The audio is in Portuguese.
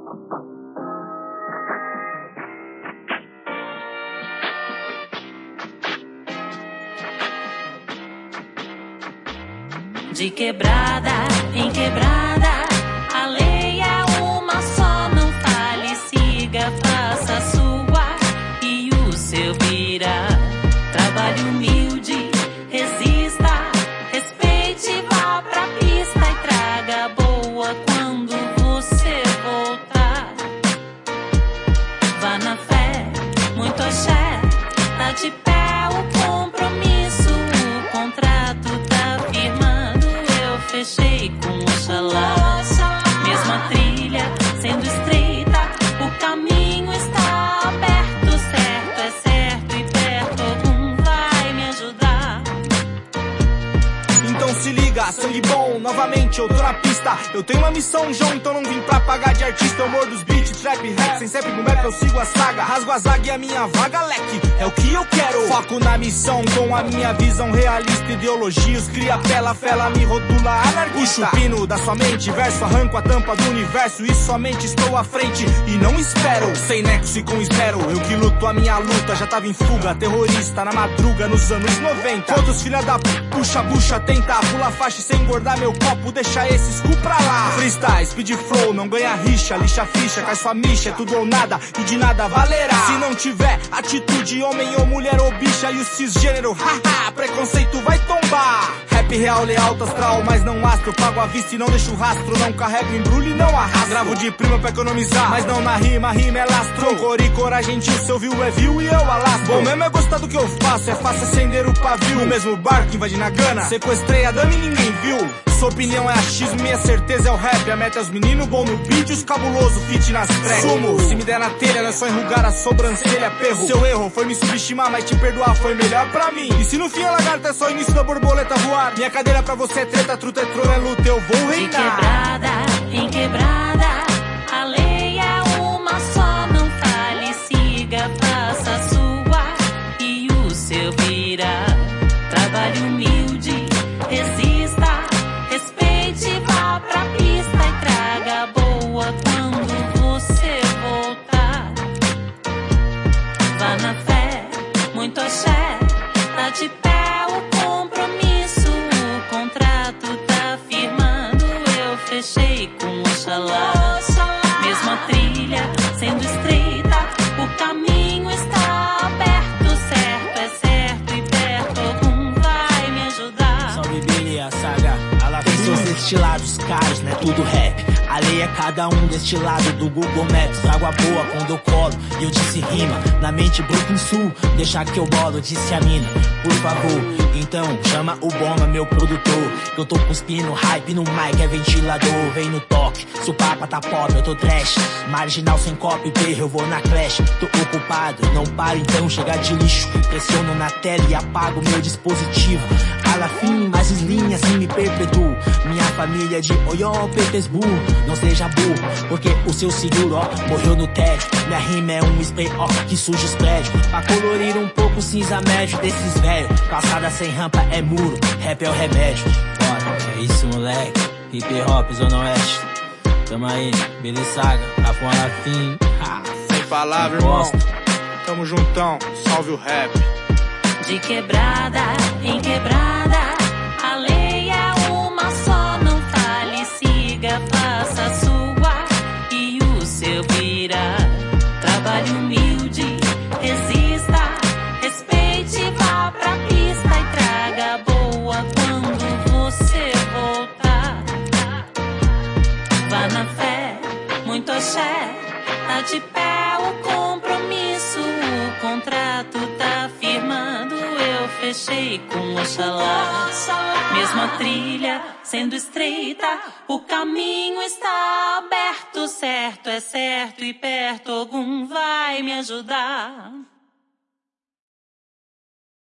De quebrada em quebrada, a lei é uma só. Não fale, siga, faça a sua e o seu virá. Trabalhe humilde, resista, respeite, vá pra pista e traga boa quando você voltar. Vá na fé, muito axé, tá de pé o compromisso, o contrato tá firmado. Fechei com Oxalá, mesma trilha sendo estreita, o caminho está aberto, certo é certo e perto algum vai me ajudar. Então se liga, sangue bom, novamente eu tô na pista. Eu tenho uma missão, João, então não vim pra pagar de artista. Eu mordo os beats, trap, rap, sem sempre no map eu sigo a saga. Rasgo a zaga e a minha vaga, leque, é o que eu quero. Foco na missão, com a minha visão realista. Ideologias, cria pela fela, me rotula anarquista. Puxo o pino da sua mente, verso, arranco a tampa do universo. E somente estou à frente e não espero. Sem nexo e com esmero, eu que luto a minha luta. Já tava em fuga, terrorista, na madruga, nos anos 90. Todos filha da puxa, bucha, tenta pula faixa sem engordar meu copo, deixa esse scoop pra lá. Freestyle, speed flow, não ganha rixa, lixa ficha, cai sua micha, é tudo ou nada e de nada valerá. Se não tiver atitude, homem ou mulher ou bicha e o cisgênero, haha, preconceito vai tombar. Rap real, leal, astral, mas não astro, pago a vista e não deixo rastro, não carrego embrulho e não arrasto. Gravo de prima pra economizar, mas não na rima, rima é lastro. Cor e cora gentil, se ouviu é viu e eu alastro. Bom mesmo é gostar do que eu faço, é fácil acender o pavio. No mesmo barco, invade na gana, sequestrei a dama e ninguém viu. Sua opinião é achismo, minha certeza é o rap. A meta é os meninos bom no beat, os cabuloso fit nas tracks. Sumo, se me der na telha, não é só enrugar a sobrancelha, perro. Seu erro foi me subestimar, mas te perdoar foi melhor pra mim. E se no fim a lagarta é só o início da borboleta voar, minha cadeira pra você é treta, truta é trono, é luta, eu vou reinar. De quebrada em quebrada, a lei é uma só. Não fale, siga, faça a sua e o seu virá. Trabalhe humilde, resista, respeite, vá pra pista e traga boa quando você voltar. Vá na fé, muito axé, tá de pé o compromisso, o contrato tá firmado. Eu fechei com Oxalá, mesma trilha sendo estreita, o caminho está aberto, certo é certo e perto algum vai me ajudar. Salve Billy, a saga, tem seus destilados caros, né? Tudo rap. A lei é cada um destilado do Google Maps. Água boa quando eu colo e eu disse rima. Na mente Brooklyn Sul, deixa que eu bolo, disse a mina. Por favor, então chama o Bomba, meu produtor. Eu tô cuspindo hype no mic, é ventilador. Vem no toque, se o papa tá pop, eu tô trash. Marginal sem copy, perro, eu vou na clash. Tô ocupado, não paro então, chega de lixo. Pressiono na tela e apago meu dispositivo. Alafim, mais slim, assim me perpetuo. Minha família é de Oió, Petersburgo. Não seja burro, porque o seu seguro, ó, morreu no tédio. Minha rima é um spray, ó, que suja os prédios. Pra colorir um pouco o cinza médio desses velhos. Calçada sem rampa é muro, rap é o remédio. Bora, é isso moleque, hip hop, zona oeste. Tamo aí, Billy Saga, Afon Alafim. Sem palavra, irmão. Tamo juntão, salve o rap. De quebrada em quebrada, a lei é uma só. Não fale, siga, faça a sua e o seu virá. Trabalhe humilde, resista, respeite, vá pra pista e traga boa quando você voltar. Vá na fé, muito axé, tá de pé o compromisso, o contrato tá firmado. Eu fechei com Oxalá, mesma trilha sendo estreita, o caminho está aberto, certo é certo e perto algum vai me ajudar.